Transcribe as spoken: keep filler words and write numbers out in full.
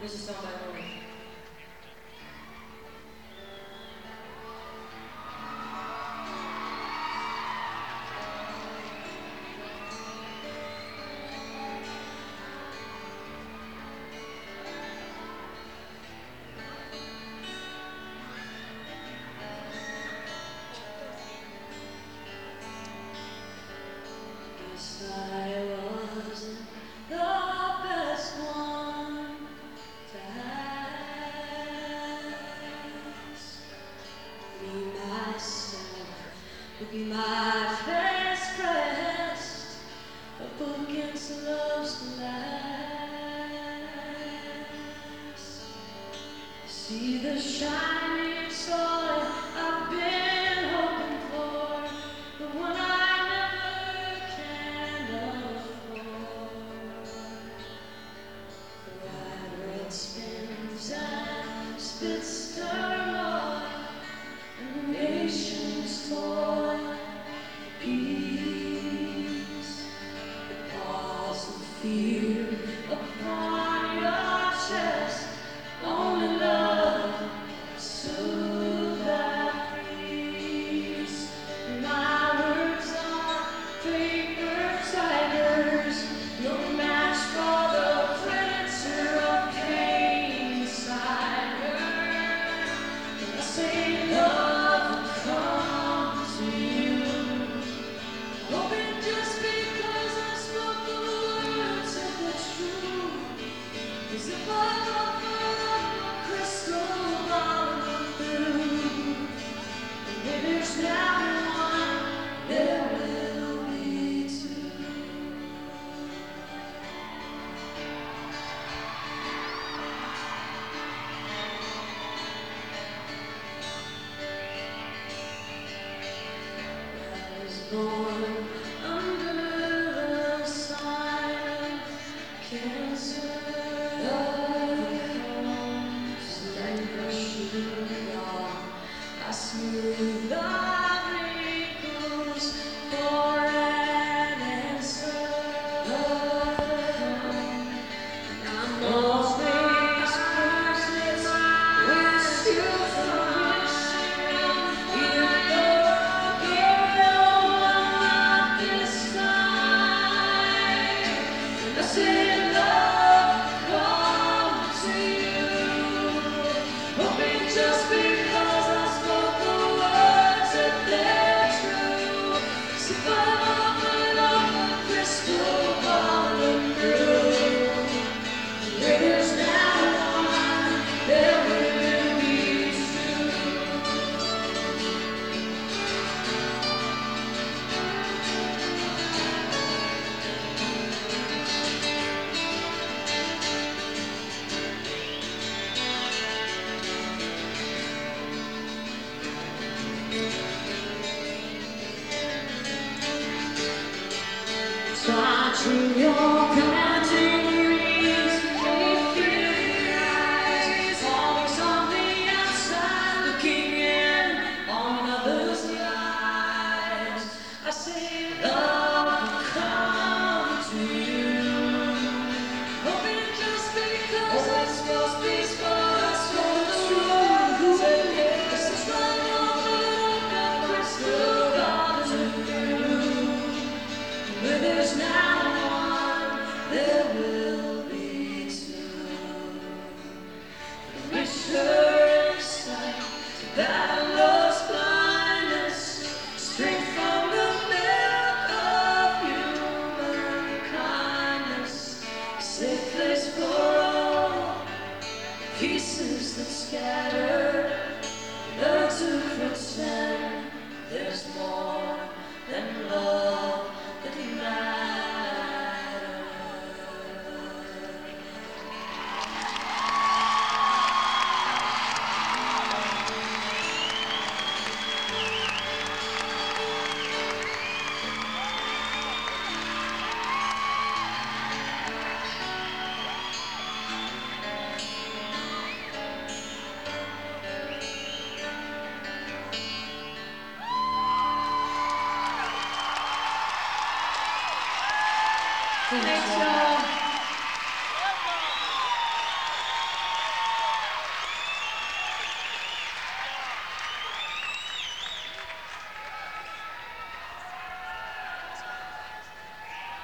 Here's a song by Lori. Guess I wasn't the best one to ask. Me, myself, would be my face pressed up against love's glass. See the shining star I've been hoping for, the one I never can afford. The wide red spins and spits turmoil, and the nations toil for peace. The pause of fear upon your chest, only love soothe that breeze. My words are paper tigers, no match for the predator of pain inside her. I say love will come to you, hoping just because I spoke the words of the truth. 'Cause if I offer up a crystal ball of blue, where there's now one, there will be two. I was born under the sign of Cancer. Love comes like a sugar. I smooth the wrinkles for an answer. Love, I'm always closest with you for wishing, even though you know I'm not this time. And I say love come to you, hoping just because I spoke the words that they're true. 'Cause if I offered up a crystal ball of blue, where there's now one, there will be two. Touching your panting knees, make your eyes always on the outside, looking in on others' lives. I say love will come to you, hoping just because I spoke these words for the truth. This is love offered up a crystal ball to you, where there's now one, there will be two. Reassurance sight that love's blindness, strength from the milk of human kindness, safe place for all pieces that scatter. Learn to pretend there's more than love that matters. Thanks, y'all.